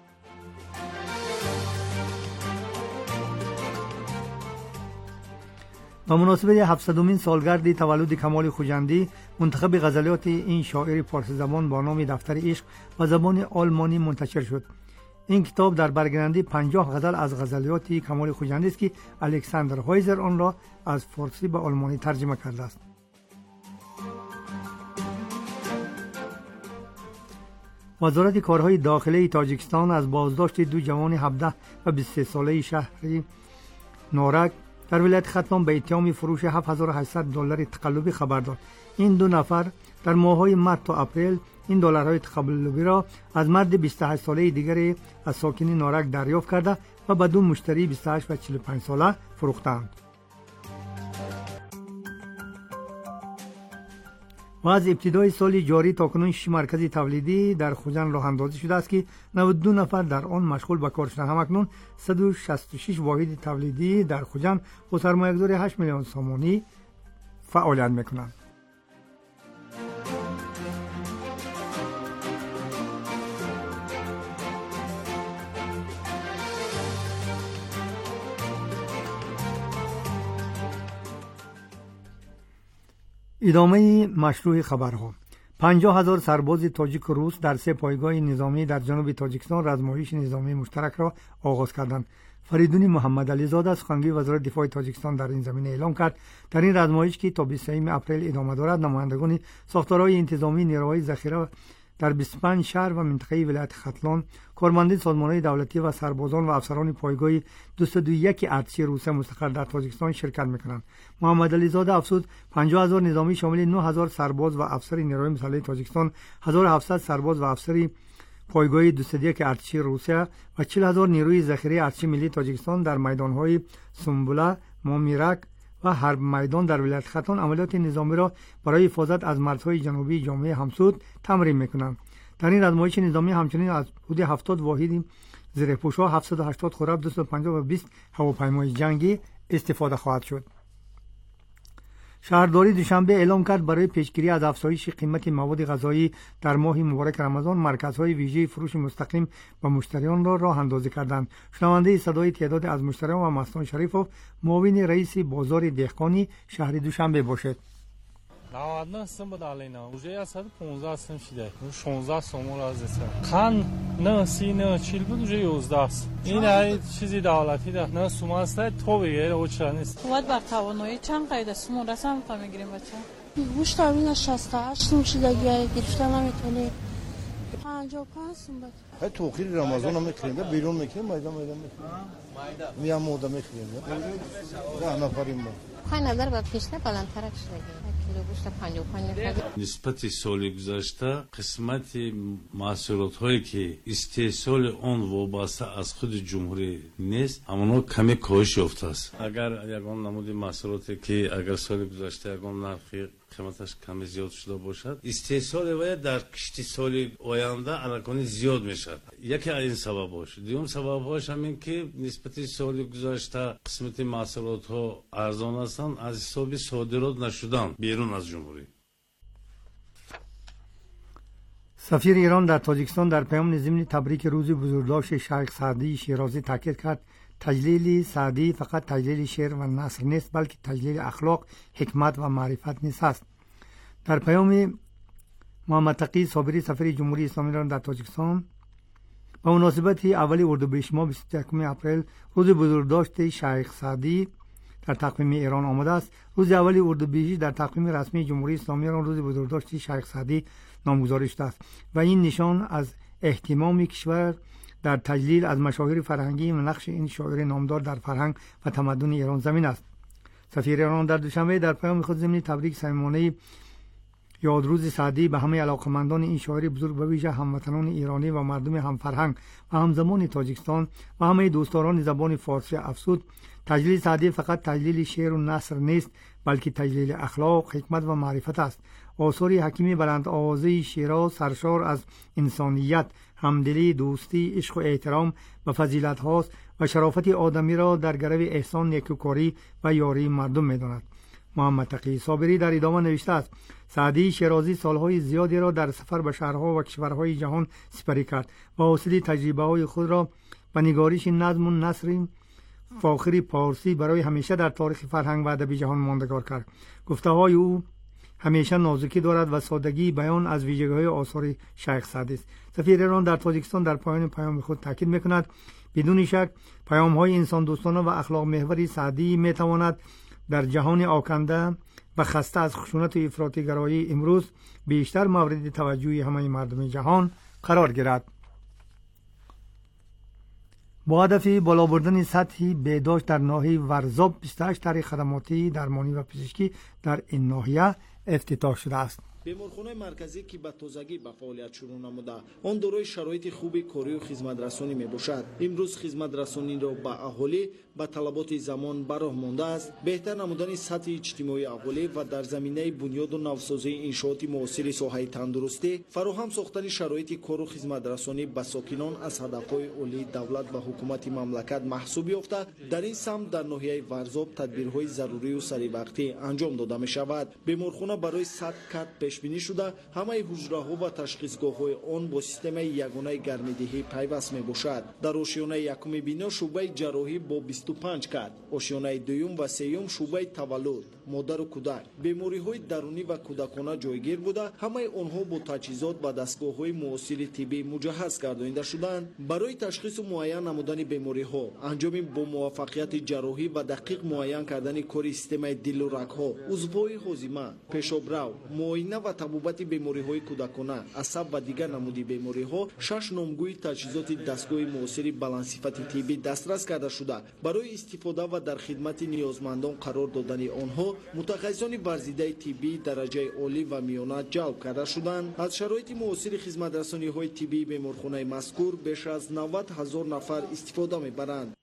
به مناسبت هفتصدمین سالگرد تولد کمال خوجندی منتخب غزلیات این شاعر فارسی زبان با نام دفتر عشق و زبان آلمانی منتشر شد. این کتاب در برگرفته پنجاه غزل از غزلیات کمال خوجندی است که الکساندر هایزر آن را از فارسی به آلمانی ترجمه کرده است. وزارت کارهای داخلی تاجیکستان از بازداشت دو جوان هفده و بیست و سه ساله شهری نارک در ولایت ختلان به اتهام فروش هفت هزار و هشتصد دلار تقلبی خبر داد. این دو نفر در ماه‌های مارس تا اپریل این دلارهای تقلبی را از مرد بیست و هشت ساله دیگری از ساکنین نارک دریافت کرده و بدون مشتری بیست و هشت و چهل و پنج ساله فروختند. و از ابتدای سال جاری تاکنون شش مرکز تولیدی در خوجند راه اندازی شده است که نود و دو نفر در آن مشغول به کار شدند. همکنون صد و شصت و شش واحد تولیدی در خوجند با سرمایه‌گذاری هشت میلیون سومانی فعالیت میکنند. ادامه مشروع خبرها. پنجاه هزار سرباز تاجیک و روس در سه پایگاه نظامی در جنوب تاجیکستان رزمایش نظامی مشترک را آغاز کردند. فریدون محمد علی زاده از سخنگوی وزارت دفاع تاجیکستان در این زمینه اعلام کرد در این رزمایش که تا بیست و سوم اپریل ادامه دارد، نمایندگان ساختارهای انتظامی نیروهای ذخیره در بیست و پنج شهر و منطقه ولایت ختلان، کارمندان سازمان‌های دولتی و سربازان و افسران پایگاه دویست و یک ارتش روسیه مستقر در تاجیکستان شرکت می‌کنند. محمد علی زاده افزود پنجاه هزار نظامی شامل نه هزار سرباز و افسر نیروهای مسلح تاجیکستان، هزار و هفتصد سرباز و افسر پایگاه دویست و یک ارتش روسیه و چهل هزار نیروی ذخیره ارتش ملی تاجیکستان در میدان‌های سنبوله، مامیرک و حرب میدان در ولایت ختلان عملیات نظامی را برای حفاظت از مرزهای جنوبی جامعه همسود تمرین می‌کنند. در این رزمایش نظامی همچنین از حدود هفتاد واحد زره‌پوش‌ها، هفتصد و هشتاد خورد، دویست و پنجاه و بیست هواپیمای جنگی استفاده خواهد شد. شهرداری دوشنبه اعلام کرد برای پیشگیری از افزایش قیمت مواد غذایی در ماه مبارک رمضان مرکزهای ویژه فروش مستقیم به مشتریان را راه اندازی کردند. شنونده صدای تعداد از مشتریان و مستان شریفوف معاون رئیس بازار دهقانی شهر دوشنبه باشد. نود و نه سم بود علینا اوجه صد و پانزده سم شده شانزده سوم را از خان نه سی نه چهل بود اوجه یازده است. این ای چیزی دولتی ده نه سوم است تو بگیر او چه نیست. وقت بر توانایی چند قید سوم رسم تا میگیریم بچه گوشت تامین شصت و هشت سم شده گرفتن نمیتونه پنجاه و پنج سم بود. توخیر رمضان هم میخریم بیرون میکنیم میدان میدان میخریم میام مودا میخریم نه نفریم ما خواهی نظر به پیشنه بلندترک شده کیلو گوشت پنجاه و پنج نسبت سال گذشته قسمت محصولات هایی که استحصال آن وابسته از خود جمهوری نیست همونا کمی کاهش یافته است. اگر یگان نمود محصولاتی که اگر سال گذشته یگان نرخی قیمتش کمی زیاد شده باشد استحصال وی در کشتی سال آینده الکانی زیاد میشد. یکی این سبب باشه. دوم سبب هاش همین که نسبت سال گذشته قسمت محصولات ها ارزان هستند از حساب صادرات نشدن بیرون از جمهوری. سفیر ایران در تاجیکستان در پیام ضمن تبریک روز بزرگداشت شیخ سعدی شیرازی تاکید کرد تجلیل سعدی فقط تجلیل شعر و نثر نیست بلکه تجلیل اخلاق، حکمت و معرفت نیز است. در پیام محمد تقی صابری سفیر جمهوری اسلامی ایران در تاجیکستان به مناسبت اول اردیبهشت ماه بیست و یکم اپریل روز بزرگداشت شیخ سعدی در تقویم ایران آمده است. روز اول اردیبهشت در تقویم رسمی جمهوری اسلامی ایران روز بزرگداشت شیخ سعدی نامگذاری شده است و این نشان از اهتمام کشور در تجلیل از مشاهیر فرهنگی و نقش این شاعر نامدار در فرهنگ و تمدن ایران زمین است. سفیر ایران در دوشنبه در پیام خود ضمن تبریک صمیمانه یادروز سعدی به همه علاقمندان این شاعر بزرگ به ویژه هموطنان ایرانی و مردم هم فرهنگ و همزمان تاجیکستان و همه دوستداران زبان فارسی افزود تجلیل سعدی فقط تجلیل شعر و نثر نیست بلکه تجلیل اخلاق، حکمت و معرفت است. آثار حکیمی بلند آوازه شیراز سرشار از انسانیت، همدلی، دوستی، عشق و احترام و فضیلت هاست و شرافت آدمی را در گرو احسان، نیکوکاری و یاری مردم می‌داند. محمد تقی صابری در ادامه نوشته است سعدی شیرازی سالهای زیادی را در سفر به شهرها و کشورهای جهان سپری کرد و حاصل تجربه های خود را به نگارش نظم و نثر فاخر پارسی برای همیشه در تاریخ فرهنگ و ادب جهان ماندگار کرد. گفته های او همیشه نازکی دارد و سادگی بیان از ویژگی‌های آثار شیخ سعدی است. سفیر ایران در تاجیکستان در پایان پیام خود تاکید می‌کند بدون شک پیام‌های انسان دوستانه و اخلاق محوری سعدی می‌تواند در جهان آکنده و خسته از خشونت و افراطی گرایی امروز بیشتر مورد توجه همه مردم جهان قرار گیرد. با هدف بالا بردن سطح بهداشت در ناحیه ورزاب بیست و هشت طریق خدماتی درمانی و پزشکی در این ناحیه افتتاح شده است. بیمارخانه مرکزی که به تازگی به فعالیت شروع نموده آن دارای شرایط خوبی کاری و خدمت رسانی می باشد. امروز خدمت رسانی را به اهالی به طلبات زمان براه مانده است. بهتر نمودن سطح اجتماعی اهالی و در زمینه بنیاد و نوسازی انشاءات معاصر ساحه تندرستی فراهم ساختن شرایط کار و خدمت رسانی به ساکنان از هدفهای عالی دولت و حکومت مملکت محسوب یافته در این سمت در ناحیه ورزاب تدبیرهای ضروری و سریع انجام داده می شود. بیمارخانه برای صد کات پیش بینی شده همه حجره‌ها و تشخیصگاه‌های آن با سیستم یگانه گرم‌دهی پیوست می‌باشد. در آشیانه یکم بنا شعبه جراحی با بیست و پنج کات، آشیانه دوم و سوم شعبه تولد، مادر و کودک، بیماری‌های درونی و کودکانه جایگیر بوده. همه آنها با تجهیزات و دستگاه‌های معاصر طبی مجهز گردانیده شدند. برای تشخیص و معاینه نمودن بیماری‌ها، انجام با موفقیت جراحی و دقیق معاینه کردن کار سیستم دل و رگ‌ها، عضوهای هاضمه، پیشابرو، معاینه و تبوبت بیماری‌های کودکانه، عصب و دیگر نمودی بیماری‌ها، شش نامگوی تجهیزات دستگاه معاصر بلندصفت طبی دسترس کرده شده. برای استفاده و در خدمت نیازمندان قرار دادن آنها متخصصان ورزیده طبی درجه عالی و میانه جلب کرده شدند. از شرایط معاصر خدمت رسانی‌های طبی بیمارخانه مذکور بیش از نود هزار نفر استفاده می‌برند.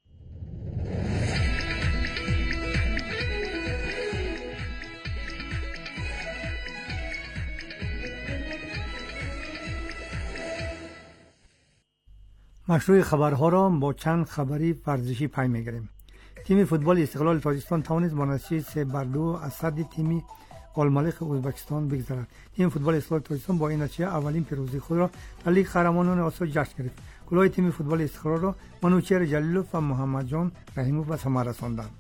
مشروع خبرها را با چند خبری ورزشی پی می‌گیریم. تیم فوتبال استقلال تاجیکستان توانست با نتیجه سه بر دو از صدر تیم آلمالق ازبکستان بگذرد. تیم فوتبال استقلال تاجیکستان با این نتیجه اولین پیروزی خود را در لیگ قهرمانان آسیا جشن گرفت. گل‌های تیم فوتبال استقلال را منوچهر جلیلوف و محمد جان رحیموف به ثمر رساندند.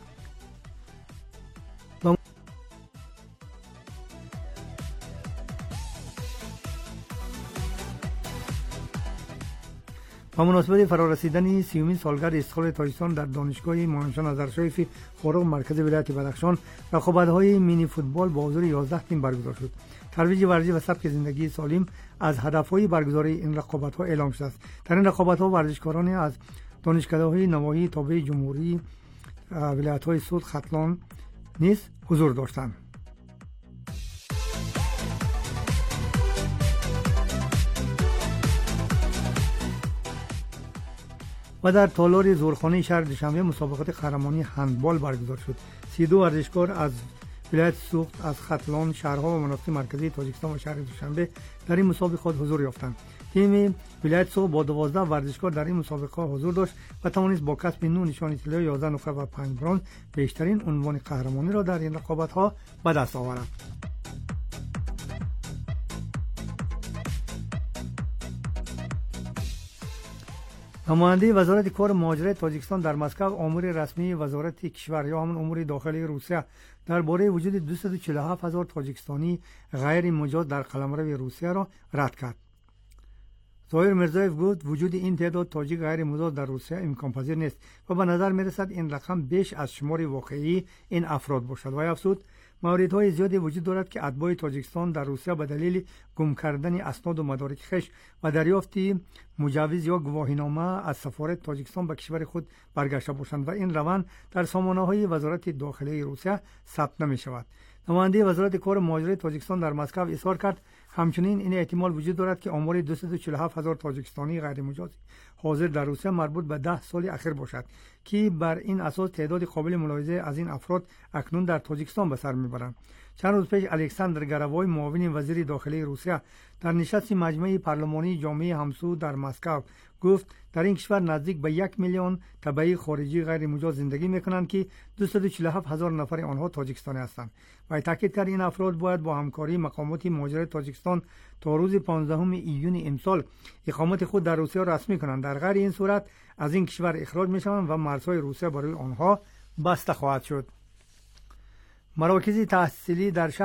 با مناسبت فرارسیدن سیومین سالگرد استقلال تاجیکستان در دانشگاه مولانا نظرشریف خورق مرکز ولایت بدخشان رقابت‌های مینی فوتبال با حضور یازده تیم برگزار شد. ترویج ورزشی و سبک زندگی سالم از هدف‌های برگزاری این رقابت‌ها اعلام شده است. در این رقابت‌ها ورزشکاران از دانشکده‌های نواحی تابع جمهوری ولایت‌های سود ختلان نیز حضور داشتند. و در تالار زورخانه شهر دوشنبه مسابقات قهرمانی هندبال برگزار شد. سی و دو ورزشکار از ولایت سوخت از ختلان، شهرها و مناطق مرکزی تاجیکستان و شهر دوشنبه در این مسابقات حضور یافتند. تیم ولایت سوخت با دوازده ورزشکار در این مسابقه حضور داشت و توانست با کسب نه نشان طلا، یازده نقره و پنج برنز بیشترین عنوان قهرمانی را در این رقابت‌ها به دست آورد. نماینده وزارت کار مهاجرت تاجیکستان در مسکو امور رسمی وزارت کشور یا همون امور داخلی روسیه درباره وجود دویست و چهل و هفت هزار تاجیکستانی غیر مجاز در قلمرو روسیه را رد کرد. ظاهر میرزایف گفت وجود این تعداد تاجیک غیر مجاز در روسیه امکان پذیر نیست و به نظر میرسد این رقم بیش از شمار واقعی این افراد باشد. و افزود موردهای زیادی وجود دارد که اتباع تاجیکستان در روسیه به دلیل گم کردن اسناد و مدارک خویش و دریافت مجوز یا گواهینامه از سفارت تاجیکستان به کشور خود برگشته باشند و این روند در سامانه‌های وزارت داخلی روسیه ثبت نمی شود. نماینده وزارت کار مهاجرت تاجیکستان در مسکو اظهار کرد همچنین این احتمال وجود دارد که آمار دویست و چهل و هفت هزار تاجیکستانی غیر مجاز حاضر در روسیه مربوط به ده سال اخیر باشد که بر این اساس تعداد قابل ملاحظه از این افراد اکنون در تاجیکستان به سر میبرند. چند روز پیش الکساندر گروای معاون وزیر داخلی روسیه در نشست مجمع پارلمانی جامعه همسو در مسکو گفت در این کشور نزدیک به یک میلیون تبعی خارجی غیر مجاز زندگی میکنند که دویست و چهل و هفت هزار نفر آنها تاجیکستانی هستند و تاکید کرد این افراد باید با همکاری مقامات مهاجرت تاجیکستان تا روز پانزدهم ایون امسال اقامت خود در روسیه رسمی کنند. در غیر این صورت از این کشور اخراج میشوند و مرزهای روسیه برای آنها بسته خواهد شد. مراکز تحصیلی در شهر